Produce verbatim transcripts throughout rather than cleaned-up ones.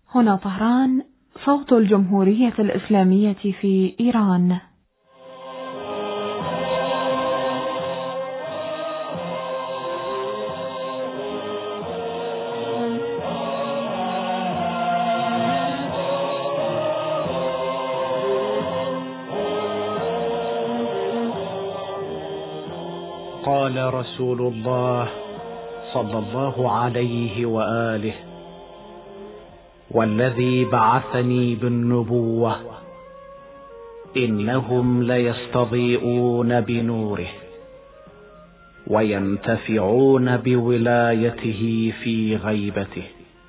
هنا طهران، صوت الجمهورية الإسلامية في إيران. قال رسول الله صلى الله عليه وآله: والذي بعثني بالنبوة إنهم ليستضيئون بنوره وينتفعون بولايته في غيبته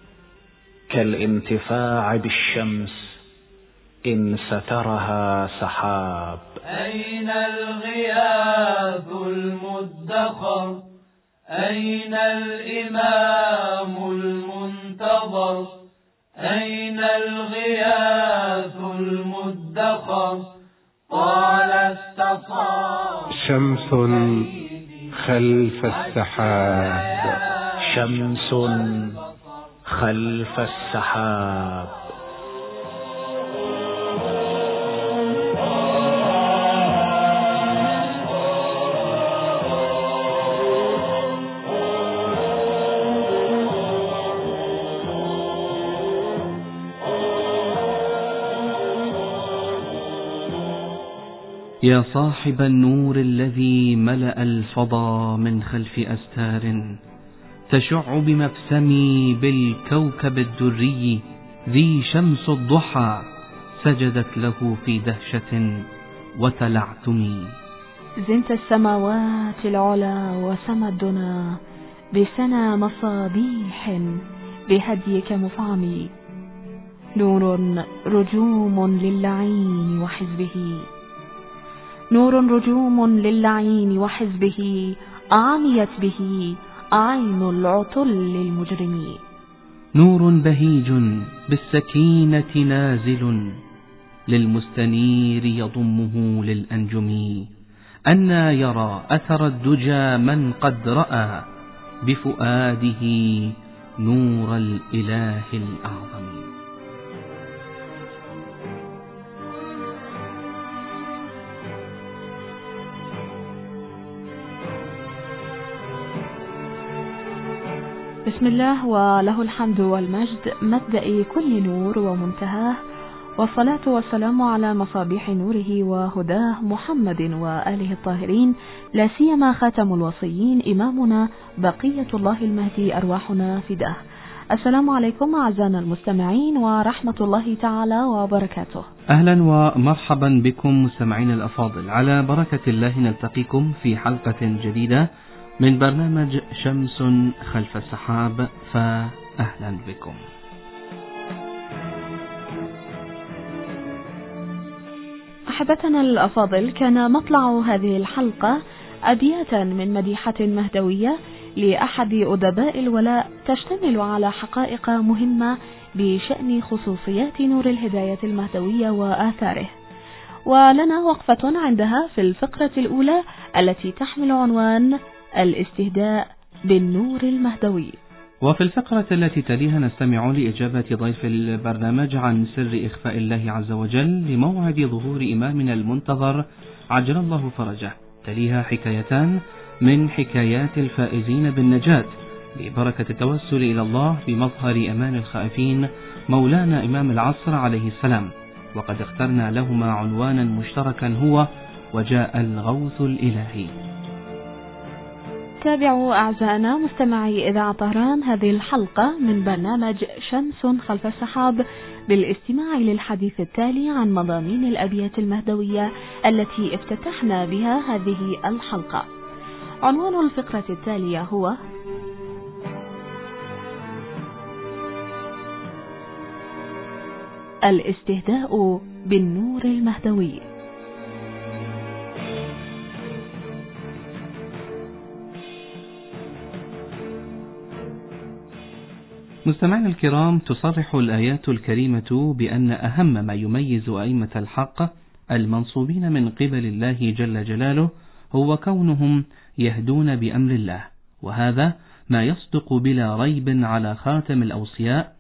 كالانتفاع بالشمس إن سترها سحاب. أين الغياث المدخر؟ أين الإمام المنتظر؟ أين الغياث المدخر؟ طال استصاب شمس خلف السحاب، شمس خلف السحاب. يا صاحب النور الذي ملأ الفضا من خلف أستار، تشع بمبسمي بالكوكب الدري ذي شمس الضحى، سجدت له في دهشة وتلعثمي. زنت السماوات العلا وسما الدنا بسنا مصابيح بهديك مفعمي، نور رجوم للعين وحزبه، نور رجوم للعين وحزبه، عميت به عين العطل المجرمين. نور بهيج بالسكينة نازل، للمستنير يضمه للأنجم، أنى يرى أثر الدجى من قد رأى بفؤاده نور الإله الأعظم. بسم الله وله الحمد والمجد، مبدأ كل نور ومنتهاه، والصلاة والسلام على مصابيح نوره وهداه محمد وآله الطاهرين، لا سيما خاتم الوصيين إمامنا بقية الله المهدي أرواحنا فداه. السلام عليكم أعزائنا المستمعين ورحمة الله تعالى وبركاته. أهلا ومرحبا بكم مستمعين الأفاضل، على بركة الله نلتقيكم في حلقة جديدة من برنامج شمس خلف السحاب، فأهلا بكم. أحبتنا الأفاضل، كان مطلع هذه الحلقة أبياتا من مديحة مهدوية لأحد أدباء الولاء، تشتمل على حقائق مهمة بشأن خصوصيات نور الهداية المهدوية وآثاره، ولنا وقفة عندها في الفقرة الأولى التي تحمل عنوان الاستهداء بالنور المهدوي. وفي الفقرة التي تليها نستمع لإجابة ضيف البرنامج عن سر إخفاء الله عز وجل لموعد ظهور إمامنا المنتظر عجل الله فرجه. تليها حكايتان من حكايات الفائزين بالنجاة ببركة التوسل إلى الله بمظهر أمان الخائفين مولانا إمام العصر عليه السلام، وقد اخترنا لهما عنوانا مشتركا هو وجاء الغوث الإلهي. تابعوا أعزائنا مستمعي إذاعة طهران هذه الحلقة من برنامج شمس خلف السحاب بالاستماع للحديث التالي عن مضامين الأبيات المهدوية التي افتتحنا بها هذه الحلقة. عنوان الفقرة التالية هو الاستهداء بالنور المهدوي. مستمعينا الكرام، تصرح الآيات الكريمة بأن أهم ما يميز أئمة الحق المنصوبين من قبل الله جل جلاله هو كونهم يهدون بأمر الله، وهذا ما يصدق بلا ريب على خاتم الأوصياء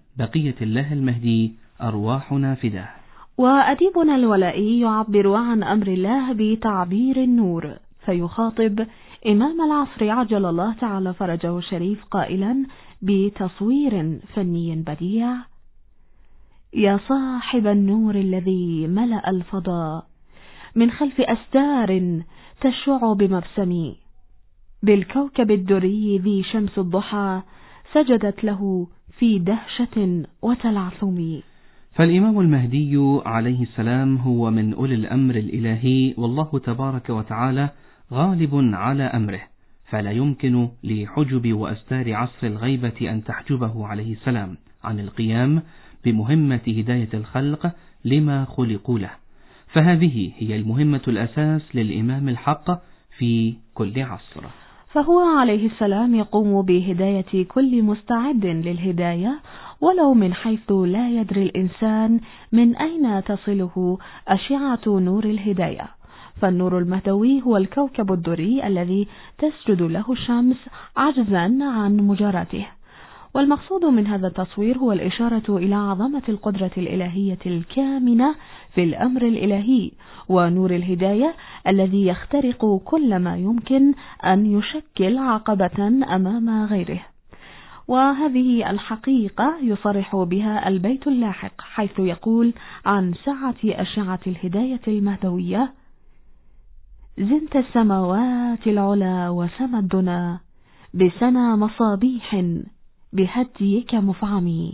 بقية الله المهدي أرواحنا فداه. وأديبنا الولائي يعبر عن أمر الله بتعبير النور، فيخاطب إمام العصر عجل الله تعالى فرجه الشريف قائلا بتصوير فني بديع: يا صاحب النور الذي ملأ الفضاء من خلف أستار تشع بمبسمي، بالكوكب الدري ذي شمس الضحى سجدت له في دهشة وتلعثم. فالإمام المهدي عليه السلام هو من أولي الأمر الإلهي، والله تبارك وتعالى غالب على أمره، فلا يمكن لحجب وأستار عصر الغيبة أن تحجبه عليه السلام عن القيام بمهمة هداية الخلق لما خلقوا له، فهذه هي المهمة الأساس للإمام الحق في كل عصر. فهو عليه السلام يقوم بهداية كل مستعد للهداية، ولو من حيث لا يدري الإنسان من أين تصله أشعة نور الهداية. فالنور المهدوي هو الكوكب الدري الذي تسجد له الشمس عجزا عن مجاراته، والمقصود من هذا التصوير هو الإشارة إلى عظمة القدرة الإلهية الكامنة في الأمر الإلهي، ونور الهداية الذي يخترق كل ما يمكن أن يشكل عقبة أمام غيره. وهذه الحقيقة يصرح بها البيت اللاحق، حيث يقول عن سعة أشعة الهداية المهدوية: زنت السماوات العلا وسما الدنا بسنا مصابيح بهديك مفعمي.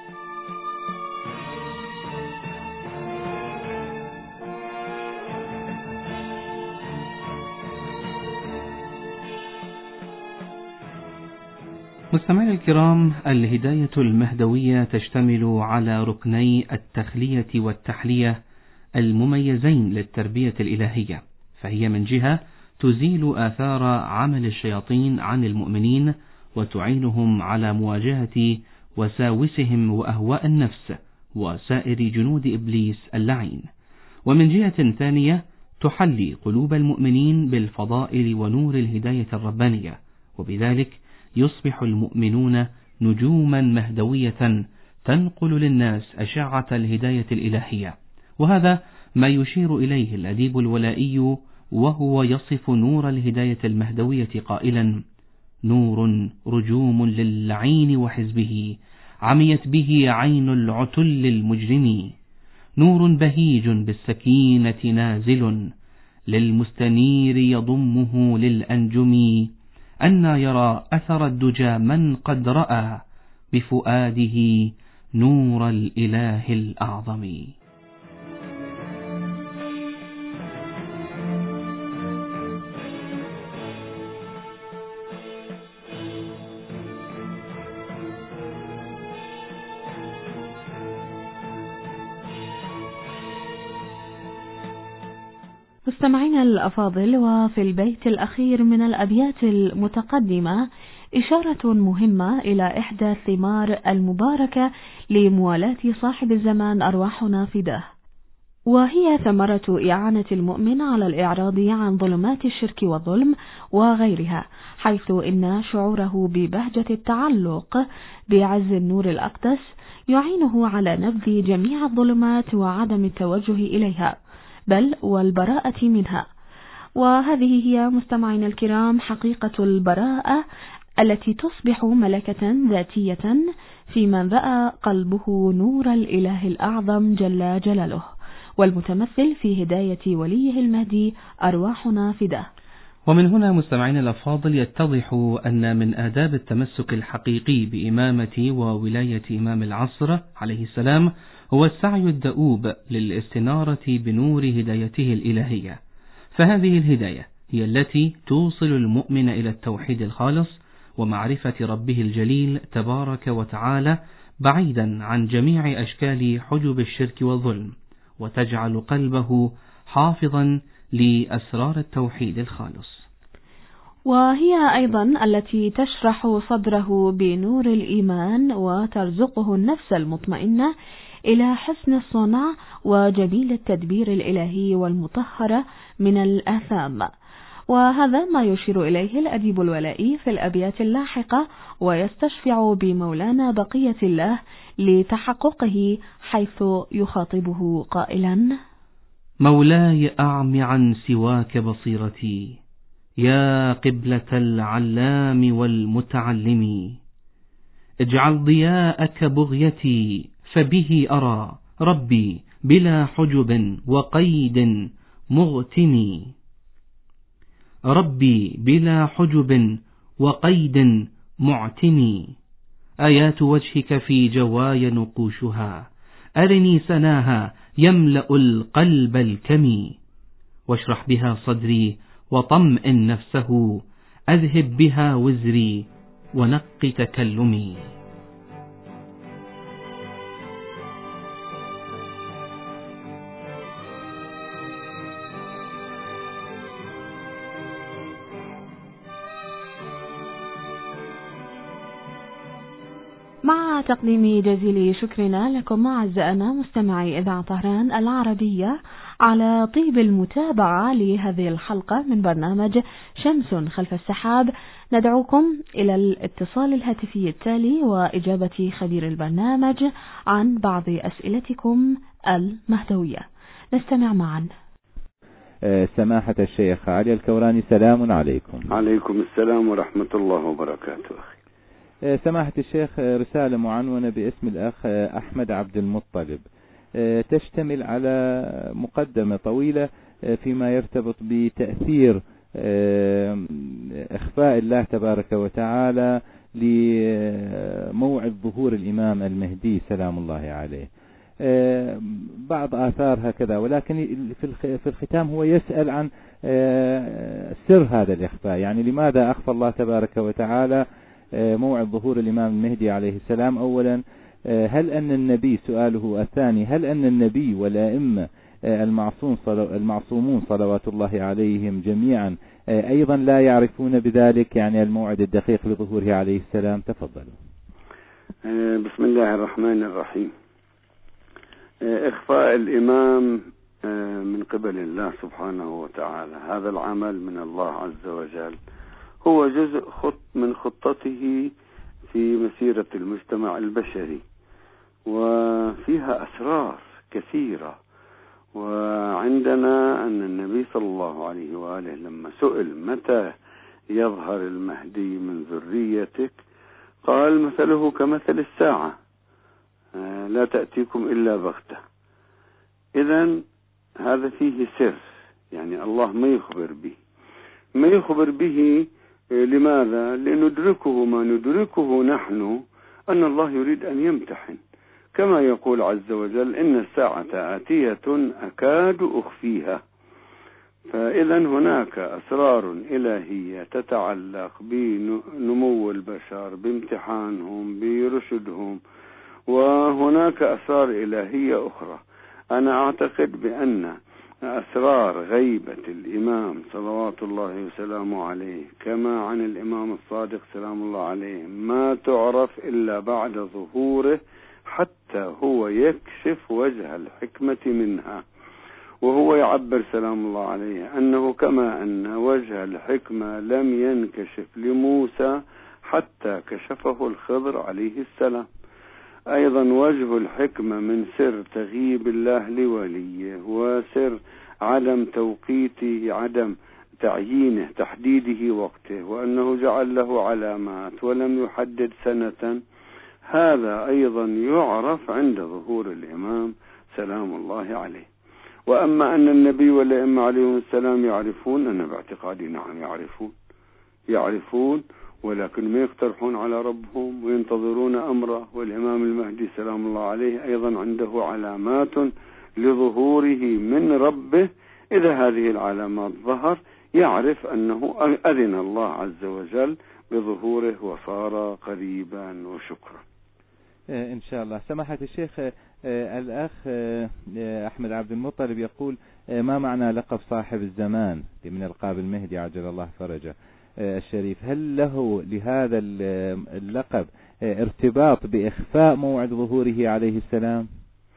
مستمعينا الكرام، الهداية المهدوية تشتمل على ركني التخلية والتحلية المميزين للتربية الإلهية، فهي من جهة تزيل آثار عمل الشياطين عن المؤمنين وتعينهم على مواجهة وساوسهم وأهواء النفس وسائر جنود إبليس اللعين، ومن جهة ثانية تحلي قلوب المؤمنين بالفضائل ونور الهداية الربانية، وبذلك يصبح المؤمنون نجوما مهدوية تنقل للناس أشعة الهداية الإلهية. وهذا ما يشير إليه الأديب الولائي وهو يصف نور الهداية المهدوية قائلا: نور رجوم للعين وحزبه عميت به عين العتل المجرم، نور بهيج بالسكينة نازل للمستنير يضمه للأنجم، أن يرى أثر الدجى من قد رأى بفؤاده نور الإله الأعظم. مستمعينا الأفاضل، وفي البيت الأخير من الأبيات المتقدمة إشارة مهمة إلى إحدى الثمار المباركة لموالاة صاحب الزمان أرواحنا فداه، وهي ثمرة إعانة المؤمن على الإعراض عن ظلمات الشرك والظلم وغيرها، حيث إن شعوره ببهجة التعلق بعز النور الأقدس يعينه على نبذ جميع الظلمات وعدم التوجه إليها، بل والبراءة منها. وهذه هي مستمعين الكرام حقيقة البراءة التي تصبح ملكة ذاتية في من رأى قلبه نور الإله الأعظم جل جلاله، والمتمثل في هداية وليه المهدي أرواحنا فداه. ومن هنا مستمعين الأفاضل يتضح أن من آداب التمسك الحقيقي بإمامة وولاية إمام العصر عليه السلام هو السعي الدؤوب للاستنارة بنور هدايته الإلهية، فهذه الهداية هي التي توصل المؤمن إلى التوحيد الخالص ومعرفة ربه الجليل تبارك وتعالى بعيدا عن جميع أشكال حجب الشرك والظلم، وتجعل قلبه حافظا لأسرار التوحيد الخالص. وهي أيضا التي تشرح صدره بنور الإيمان وترزقه النفس المطمئنة إلى حسن الصنع وجميل التدبير الإلهي والمطهرة من الآثام. وهذا ما يشير إليه الأديب الولائي في الأبيات اللاحقة، ويستشفع بمولانا بقية الله لتحققه، حيث يخاطبه قائلا: مولاي أعم عن سواك بصيرتي، يا قبلة العلام والمتعلم، اجعل ضياءك بغيتي، فبه أرى ربي بلا حجب وقيد مغتني، ربي بلا حجب وقيد معتني، آيات وجهك في جواي نقوشها، أرني سناها يملأ القلب الكمي، واشرح بها صدري وطمئن نفسه، أذهب بها وزري ونق تكلمي. مع تقديم جزيل شكرنا لكم أعزائنا مستمعي إذاعة طهران العربية على طيب المتابعة لهذه الحلقة من برنامج شمس خلف السحاب، ندعوكم إلى الاتصال الهاتفي التالي وإجابة خبير البرنامج عن بعض أسئلتكم المهدوية. نستمع معا. سماحة الشيخ علي الكوراني، سلام عليكم. عليكم السلام ورحمة الله وبركاته. أخي سماحة الشيخ، رسالة معنونة باسم الأخ أحمد عبد المطلب، تشتمل على مقدمة طويلة فيما يرتبط بتأثير إخفاء الله تبارك وتعالى لموعد ظهور الإمام المهدي سلام الله عليه. بعض آثار هكذا، ولكن في الختام هو يسأل عن سر هذا الإخفاء، يعني لماذا أخفى الله تبارك وتعالى موعد ظهور الإمام المهدي عليه السلام؟ أولا، هل أن النبي، سؤاله الثاني، هل أن النبي والأئمة المعصوم المعصومون صلوات الله عليهم جميعا أيضا لا يعرفون بذلك، يعني الموعد الدقيق لظهوره عليه السلام؟ تفضلوا. بسم الله الرحمن الرحيم. إخفاء الإمام من قبل الله سبحانه وتعالى، هذا العمل من الله عز وجل، هو جزء خط من خطته في مسيرة المجتمع البشري، وفيها أسرار كثيرة. وعندنا أن النبي صلى الله عليه وآله لما سئل متى يظهر المهدي من ذريتك، قال مثله كمثل الساعة لا تأتيكم إلا بغتة. إذن هذا فيه سر، يعني الله ما يخبر به ما يخبر به لماذا؟ لندركه ما ندركه نحن، أن الله يريد أن يمتحن، كما يقول عز وجل: إن الساعة آتية أكاد أخفيها. فإذا هناك أسرار إلهية تتعلق بنمو البشر، بامتحانهم، برشدهم، وهناك أسرار إلهية أخرى. أنا أعتقد بأن أسرار غيبة الإمام صلوات الله وسلامه عليه، كما عن الإمام الصادق سلام الله عليه، ما تعرف إلا بعد ظهوره، حتى هو يكشف وجه الحكمة منها، وهو يعبر سلام الله عليه أنه كما أن وجه الحكمة لم ينكشف لموسى حتى كشفه الخضر عليه السلام، أيضا وجه الحكمة من سر تغييب الله لوليه، وسر عدم توقيته، عدم تعيينه، تحديده وقته، وأنه جعل له علامات ولم يحدد سنة، هذا أيضا يعرف عند ظهور الإمام سلام الله عليه. وأما أن النبي والأئمة عليهم السلام يعرفون، أنا باعتقادي نعم يعرفون يعرفون ولكن ما يقترحون على ربهم وينتظرون أمره. والإمام المهدي سلام الله عليه أيضا عنده علامات لظهوره من ربه، إذا هذه العلامات ظهر يعرف أنه أذن الله عز وجل بظهوره وصار قريبا. وشكرا. إن شاء الله. سماحة الشيخ، الأخ أحمد عبد المطلب يقول: ما معنى لقب صاحب الزمان من ألقاب المهدي عجل الله فرجه الشريف؟ هل له لهذا اللقب ارتباط بإخفاء موعد ظهوره عليه السلام؟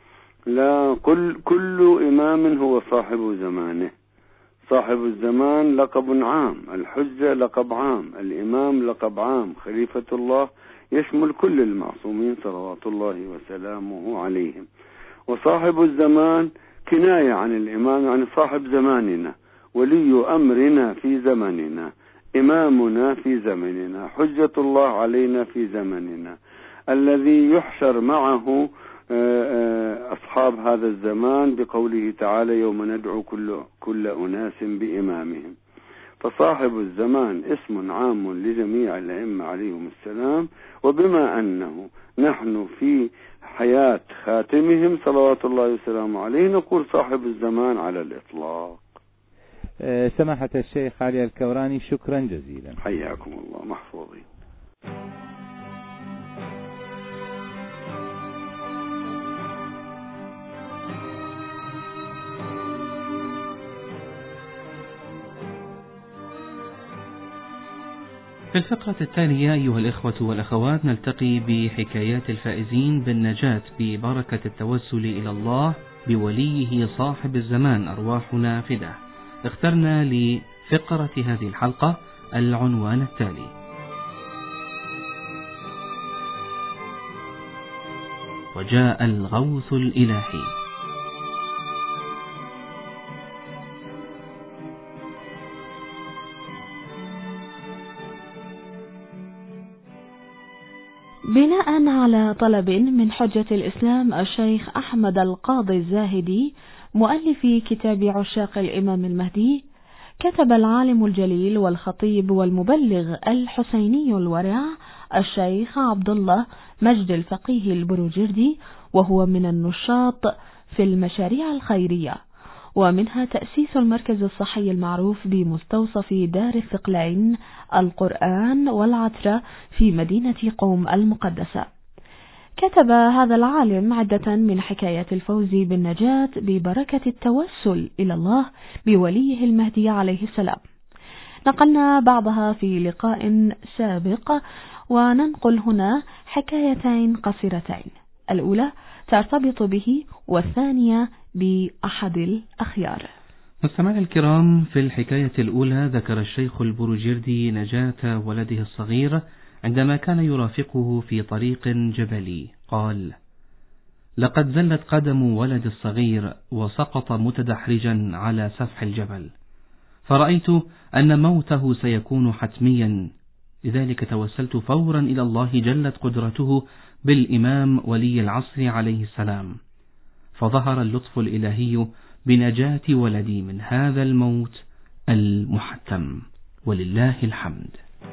لا، كل كل إمام هو صاحب زمانه. صاحب الزمان لقب عام، الحجة لقب عام، الإمام لقب عام، خليفة الله يشمل كل المعصومين صلوات الله وسلامه عليهم. وصاحب الزمان كناية عن الإمام، يعني صاحب زماننا، ولي أمرنا في زمننا، إمامنا في زمننا، حجة الله علينا في زمننا، الذي يحشر معه أصحاب هذا الزمان بقوله تعالى يوم ندعو كل, كل أناس بإمامهم. فصاحب الزمان اسم عام لجميع الأئمة عليهم السلام، وبما أنه نحن في حياة خاتمهم صلوات الله وسلامه عليه نقول صاحب الزمان على الإطلاق. سماحة الشيخ علي الكوراني، شكرا جزيلا. حياكم الله محفوظين. في الفقرة الثانية أيها الإخوة والأخوات نلتقي بحكايات الفائزين بالنجاة ببركة التوسل إلى الله بوليه صاحب الزمان أرواحنا فداه. اخترنا لفقرة هذه الحلقة العنوان التالي: وجاء الغوث الإلهي. بناء على طلب من حجة الإسلام الشيخ أحمد القاضي الزاهدي مؤلف كتاب عشاق الإمام المهدي، كتب العالم الجليل والخطيب والمبلغ الحسيني الورع الشيخ عبد الله مجد الفقيه البروجردي، وهو من النشاط في المشاريع الخيرية، ومنها تأسيس المركز الصحي المعروف بمستوصف دار الثقلين القرآن والعترة في مدينة قوم المقدسة. كتب هذا العالم عدة من حكايات الفوز بالنجاة ببركة التوسل إلى الله بوليه المهدي عليه السلام. نقلنا بعضها في لقاء سابق، وننقل هنا حكايتين قصيرتين، الأولى ترتبط به والثانية بأحد الأخيار. مستمعينا الكرام، في الحكاية الأولى ذكر الشيخ البروجردي نجاة ولده الصغير عندما كان يرافقه في طريق جبلي. قال: لقد زلت قدم ولد الصغير وسقط متدحرجا على سفح الجبل، فرأيت أن موته سيكون حتميا، لذلك توسلت فورا إلى الله جلت قدرته بالإمام ولي العصر عليه السلام، فظهر اللطف الإلهي بنجاة ولدي من هذا الموت المحتم، ولله الحمد.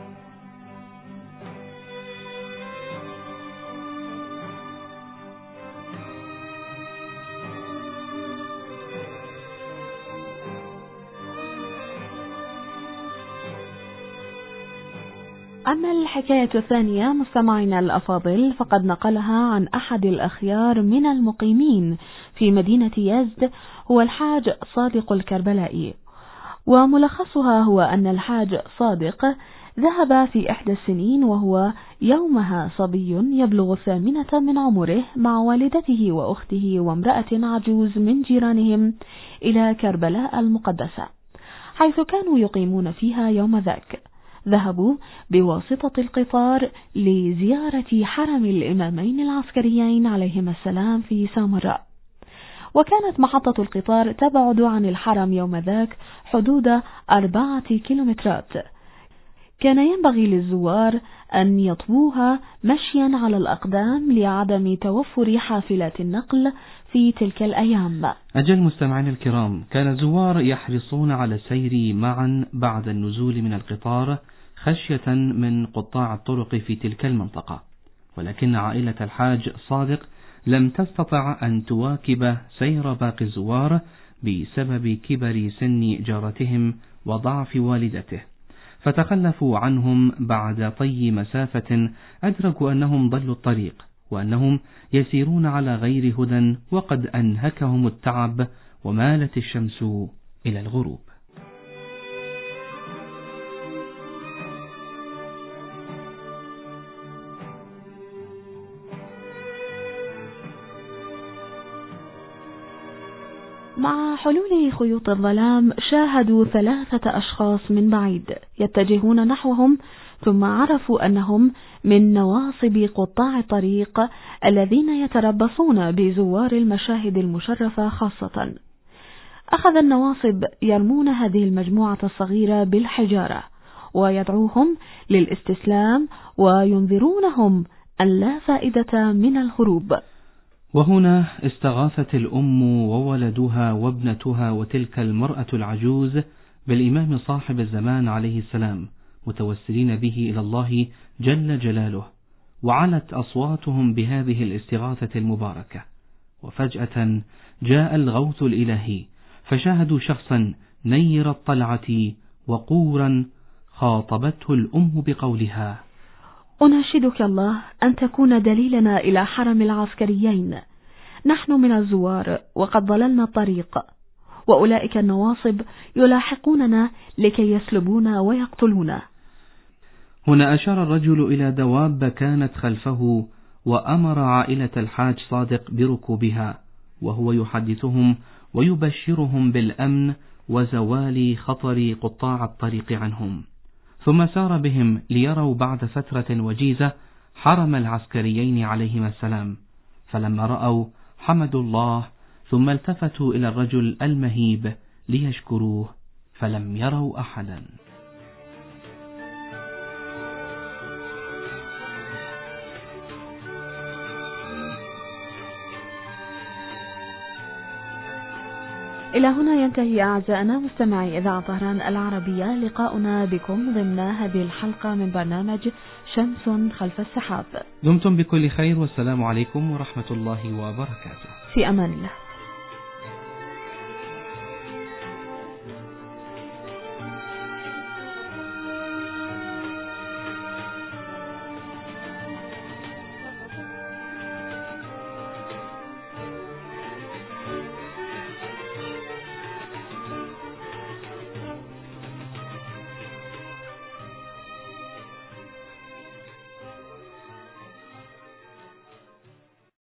أما الحكاية الثانية مستمعينا الأفاضل فقد نقلها عن أحد الأخيار من المقيمين في مدينة يزد، هو الحاج صادق الكربلائي، وملخصها هو أن الحاج صادق ذهب في إحدى السنين وهو يومها صبي يبلغ الثامنة من عمره مع والدته وأخته وامرأة عجوز من جيرانهم إلى كربلاء المقدسة، حيث كانوا يقيمون فيها يوم ذاك. ذهبوا بواسطة القطار لزيارة حرم الإمامين العسكريين عليهما السلام في سامراء، وكانت محطة القطار تبعد عن الحرم يوم ذاك حدود أربعة كيلومترات. كان ينبغي للزوار أن يطووها مشيا على الأقدام لعدم توفر حافلات النقل في تلك الأيام. أجل مستمعين الكرام، كان الزوار يحرصون على السير معا بعد النزول من القطار خشية من قطاع الطرق في تلك المنطقة، ولكن عائلة الحاج صادق لم تستطع أن تواكب سير باقي الزوار بسبب كبر سن جارتهم وضعف والدته، فتخلفوا عنهم بعد طي مسافة أدركوا أنهم ضلوا الطريق وأنهم يسيرون على غير هدى، وقد أنهكهم التعب ومالت الشمس إلى الغروب. مع حلول خيوط الظلام شاهدوا ثلاثة أشخاص من بعيد يتجهون نحوهم ثم عرفوا أنهم من نواصب قطاع الطريق الذين يتربصون بزوار المشاهد المشرفة خاصة. أخذ النواصب يرمون هذه المجموعة الصغيرة بالحجارة ويدعوهم للاستسلام وينذرونهم أن لا فائدة من الهروب. وهنا استغاثت الأم وولدها وابنتها وتلك المرأة العجوز بالإمام صاحب الزمان عليه السلام، متوسلين به إلى الله جل جلاله، وعلت أصواتهم بهذه الاستغاثة المباركة. وفجأة جاء الغوث الإلهي، فشاهدوا شخصا نير الطلعة وقورا خاطبته الأم بقولها: أناشدك الله أن تكون دليلنا إلى حرم العسكريين، نحن من الزوار وقد ضللنا الطريق، وأولئك النواصب يلاحقوننا لكي يسلبونا ويقتلونا. هنا أشار الرجل إلى دواب كانت خلفه، وأمر عائلة الحاج صادق بركوبها، وهو يحدثهم ويبشرهم بالأمن وزوال خطر قطاع الطريق عنهم. ثم سار بهم ليروا بعد فترة وجيزة حرم العسكريين عليهما السلام، فلما رأوا حمدوا الله، ثم التفتوا إلى الرجل المهيب ليشكروه، فلم يروا أحدا. إلى هنا ينتهي أعزائنا مستمعي إذاعة طهران العربية لقاؤنا بكم ضمن هذه الحلقة من برنامج شمس خلف السحاب. دمتم بكل خير، والسلام عليكم ورحمة الله وبركاته. في أمان الله.